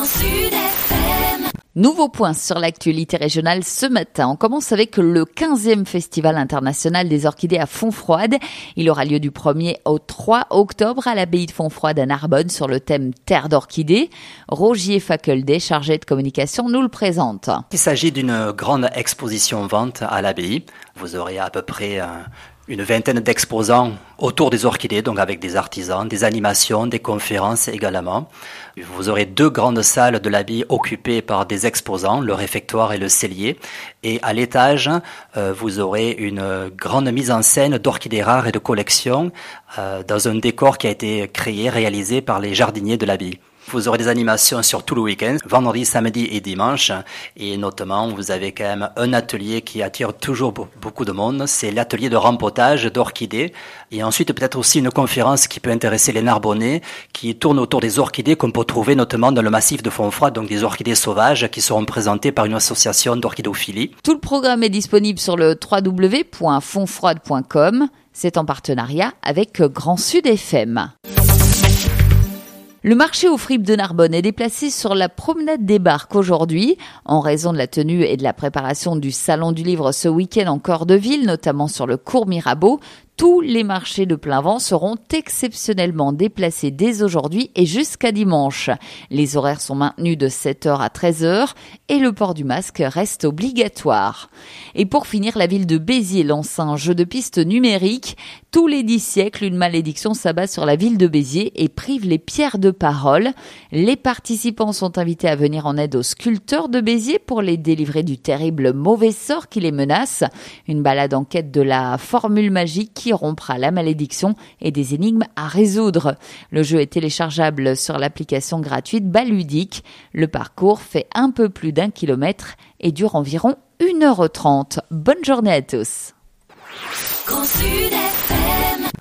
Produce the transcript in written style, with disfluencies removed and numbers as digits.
Sud FM. Nouveau point sur l'actualité régionale ce matin. On commence avec le 15e Festival international des orchidées à Fontfroide. Il aura lieu du 1er au 3 octobre à l'abbaye de Fontfroide à Narbonne sur le thème Terre d'orchidées. Rogier Faculdet, chargé de communication, nous le présente. Il s'agit d'une grande exposition-vente à l'abbaye. Vous aurez à peu près une vingtaine d'exposants autour des orchidées, donc avec des artisans, des animations, des conférences également. Vous aurez 2 grandes salles de l'abbaye occupées par des exposants, le réfectoire et le cellier. Et à l'étage, vous aurez une grande mise en scène d'orchidées rares et de collections dans un décor qui a été réalisé par les jardiniers de l'abbaye. Vous aurez des animations sur tout le week-end, vendredi, samedi et dimanche. Et notamment, vous avez quand même un atelier qui attire toujours beaucoup de monde. C'est l'atelier de rempotage d'orchidées. Et ensuite, peut-être aussi une conférence qui peut intéresser les Narbonnais, qui tourne autour des orchidées qu'on peut trouver notamment dans le massif de Fontfroide, donc des orchidées sauvages qui seront présentées par une association d'orchidophilie. Tout le programme est disponible sur le www.fontfroide.com. C'est en partenariat avec Grand Sud FM. Le marché aux fripes de Narbonne est déplacé sur la promenade des Barques aujourd'hui. En raison de la tenue et de la préparation du Salon du Livre ce week-end en cœur de ville, notamment sur le cours Mirabeau, tous les marchés de plein vent seront exceptionnellement déplacés dès aujourd'hui et jusqu'à dimanche. Les horaires sont maintenus de 7h à 13h et le port du masque reste obligatoire. Et pour finir, la ville de Béziers lance un jeu de piste numérique. Tous les 10 siècles, une malédiction s'abat sur la ville de Béziers et prive les pierres de parole. Les participants sont invités à venir en aide aux sculpteurs de Béziers pour les délivrer du terrible mauvais sort qui les menace. Une balade en quête de la formule magique qui rompra la malédiction et des énigmes à résoudre. Le jeu est téléchargeable sur l'application gratuite Baludique. Le parcours fait un peu plus d'1 kilomètre et dure environ 1h30. Bonne journée à tous. Grand Sud FM.